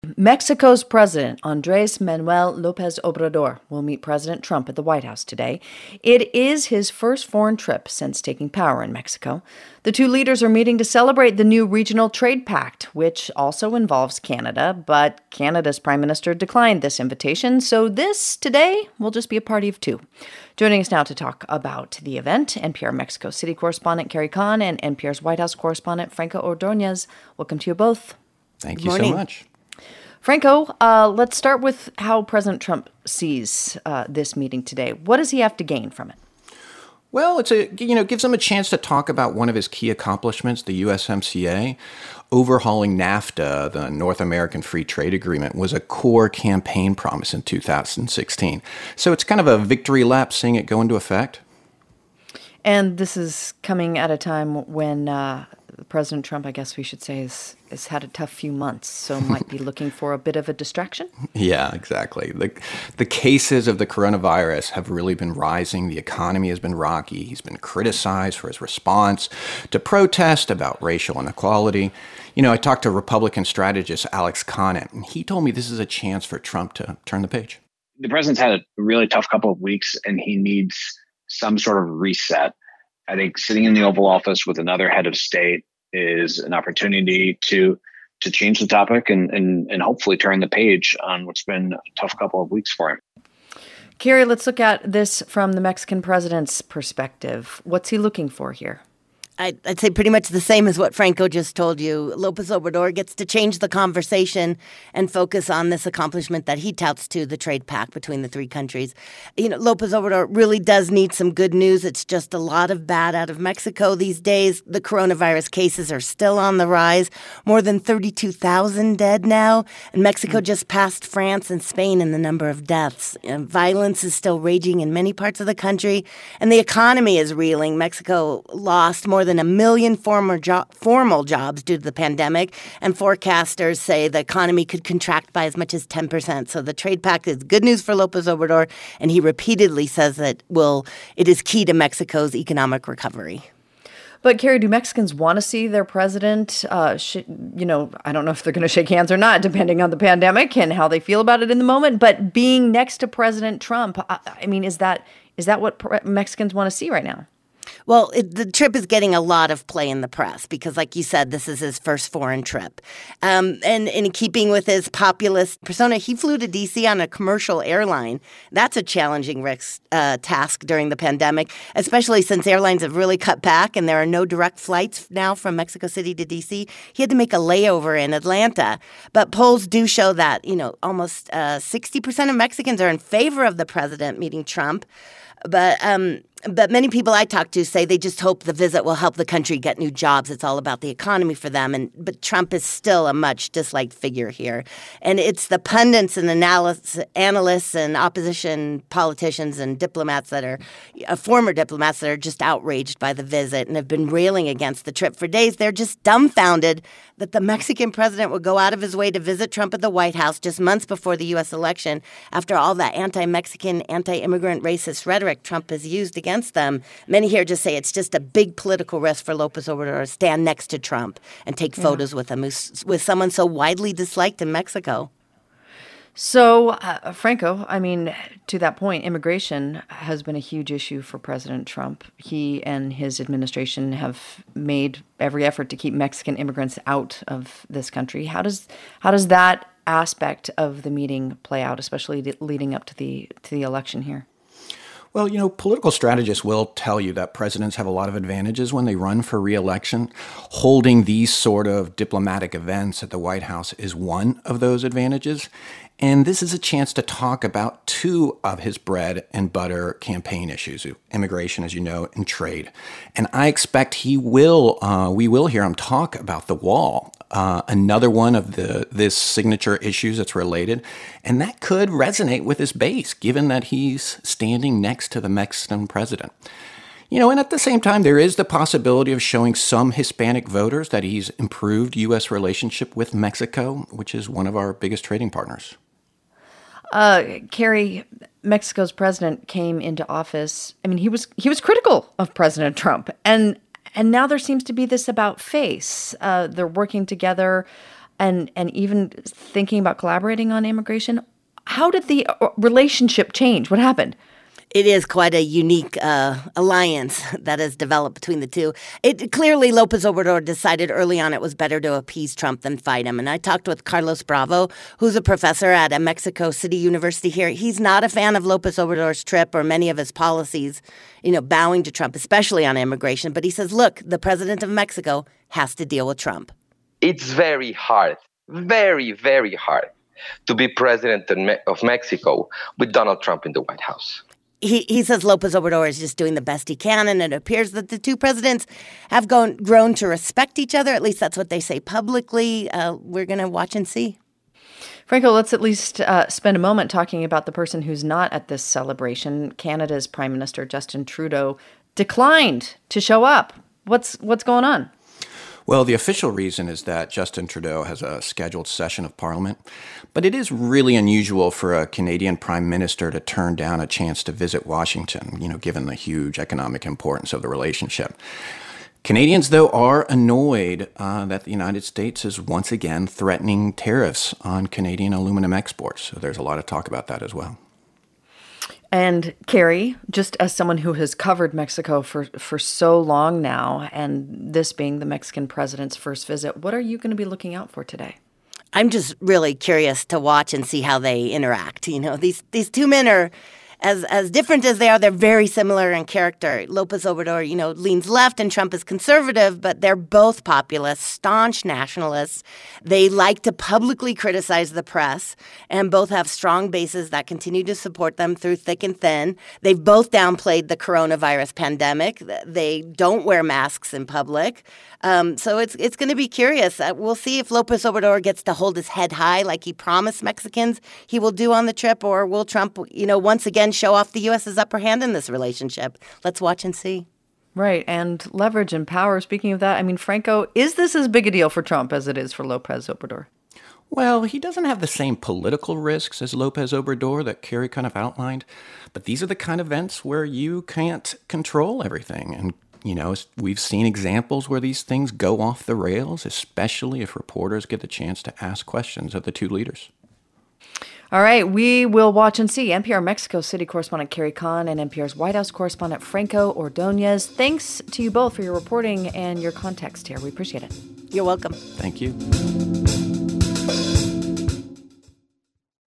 Mexico's President Andrés Manuel López Obrador will meet President Trump at the White House today. It is his first foreign trip since taking power in Mexico. The two leaders are meeting to celebrate the new regional trade pact, which also involves Canada, but Canada's prime minister declined this invitation, so this today will just be a party of two. Joining us now to talk about the event, NPR Mexico City correspondent Carrie Kahn and NPR's White House correspondent Franco Ordonez. Welcome to you both. Thank you so much. Franco, let's start with how President Trump sees this meeting today. What does he have to gain from it? Well, gives him a chance to talk about one of his key accomplishments, the USMCA. Overhauling NAFTA, the North American Free Trade Agreement, was a core campaign promise in 2016. So it's kind of a victory lap seeing it go into effect. And this is coming at a time when President Trump, I guess we should say, has had a tough few months, so might be looking for a bit of a distraction? Yeah, exactly. The cases of the coronavirus have really been rising. The economy has been rocky. He's been criticized for his response to protest about racial inequality. I talked to Republican strategist Alex Conant, and he told me this is a chance for Trump to turn the page. The president's had a really tough couple of weeks, and he needs some sort of reset. I think sitting in the Oval Office with another head of state is an opportunity to change the topic and hopefully turn the page on what's been a tough couple of weeks for him. Carrie, let's look at this from the Mexican president's perspective. What's he looking for here? I'd say pretty much the same as what Franco just told you. López Obrador gets to change the conversation and focus on this accomplishment that he touts to, the trade pact between the three countries. López Obrador really does need some good news. It's just a lot of bad out of Mexico these days. The coronavirus cases are still on the rise. More than 32,000 dead now. And Mexico just passed France and Spain in the number of deaths. Violence is still raging in many parts of the country. And the economy is reeling. Mexico lost more than 1 million formal jobs due to the pandemic, and forecasters say the economy could contract by as much as 10%. So the trade pact is good news for López Obrador, and he repeatedly says that it is key to Mexico's economic recovery. But, Carrie, do Mexicans want to see their president, I don't know if they're going to shake hands or not, depending on the pandemic and how they feel about it in the moment, but being next to President Trump, is that what Mexicans want to see right now? Well, the trip is getting a lot of play in the press because, like you said, this is his first foreign trip. And in keeping with his populist persona, he flew to D.C. on a commercial airline. That's a challenging task during the pandemic, especially since airlines have really cut back and there are no direct flights now from Mexico City to D.C. He had to make a layover in Atlanta. But polls do show that, almost 60% of Mexicans are in favor of the president meeting Trump. But many people I talk to say they just hope the visit will help the country get new jobs. It's all about the economy for them. But Trump is still a much disliked figure here. And it's the pundits and analysts and opposition politicians and diplomats that are former diplomats that are just outraged by the visit and have been railing against the trip for days. They're just dumbfounded that the Mexican president would go out of his way to visit Trump at the White House just months before the U.S. election after all that anti-Mexican, anti-immigrant, racist rhetoric Trump has used against them. Many here just say it's just a big political risk for López Obrador to stand next to Trump and take photos with him, with someone so widely disliked in Mexico. So, Franco, to that point, immigration has been a huge issue for President Trump. He and his administration have made every effort to keep Mexican immigrants out of this country. How does that aspect of the meeting play out, especially leading up to the election here? Well, political strategists will tell you that presidents have a lot of advantages when they run for re-election. Holding these sort of diplomatic events at the White House is one of those advantages. And this is a chance to talk about two of his bread and butter campaign issues, immigration, as you know, and trade. And I expect we will hear him talk about the wall, another one of this signature issues that's related. And that could resonate with his base, given that he's standing next to the Mexican president. And at the same time, there is the possibility of showing some Hispanic voters that he's improved U.S. relationship with Mexico, which is one of our biggest trading partners. Carrie, Mexico's president came into office. He was critical of President Trump, and now there seems to be this about face. They're working together. and even thinking about collaborating on immigration. How did the relationship change? What happened? It is quite a unique alliance that has developed between the two. Clearly, López Obrador decided early on it was better to appease Trump than fight him. And I talked with Carlos Bravo, who's a professor at a Mexico City University here. He's not a fan of López Obrador's trip or many of his policies, bowing to Trump, especially on immigration. But he says, look, the president of Mexico has to deal with Trump. It's very hard, very, very hard to be president of Mexico with Donald Trump in the White House. He says López Obrador is just doing the best he can, and it appears that the two presidents have grown to respect each other. At least that's what they say publicly. We're going to watch and see. Franco, let's at least spend a moment talking about the person who's not at this celebration. Canada's Prime Minister Justin Trudeau declined to show up. What's going on? Well, the official reason is that Justin Trudeau has a scheduled session of Parliament, but it is really unusual for a Canadian Prime Minister to turn down a chance to visit Washington, given the huge economic importance of the relationship. Canadians, though, are annoyed that the United States is once again threatening tariffs on Canadian aluminum exports. So there's a lot of talk about that as well. And Carrie, just as someone who has covered Mexico for so long now, and this being the Mexican president's first visit, what are you going to be looking out for today? I'm just really curious to watch and see how they interact. These two men are as different as they are, they're very similar in character. López Obrador, leans left and Trump is conservative, but they're both populists, staunch nationalists. They like to publicly criticize the press, and both have strong bases that continue to support them through thick and thin. They've both downplayed the coronavirus pandemic. They don't wear masks in public. So it's going to be curious. We'll see if López Obrador gets to hold his head high like he promised Mexicans he will do on the trip, or will Trump, once again show off the U.S.'s upper hand in this relationship? Let's watch and see. Right, and leverage and power. Speaking of that, Franco, is this as big a deal for Trump as it is for López Obrador? Well, he doesn't have the same political risks as López Obrador that Carrie kind of outlined, but these are the kind of events where you can't control everything. And we've seen examples where these things go off the rails, especially if reporters get the chance to ask questions of the two leaders. All right, we will watch and see. NPR Mexico City correspondent Carrie Kahn and NPR's White House correspondent Franco Ordóñez. Thanks to you both for your reporting and your context here. We appreciate it. You're welcome. Thank you.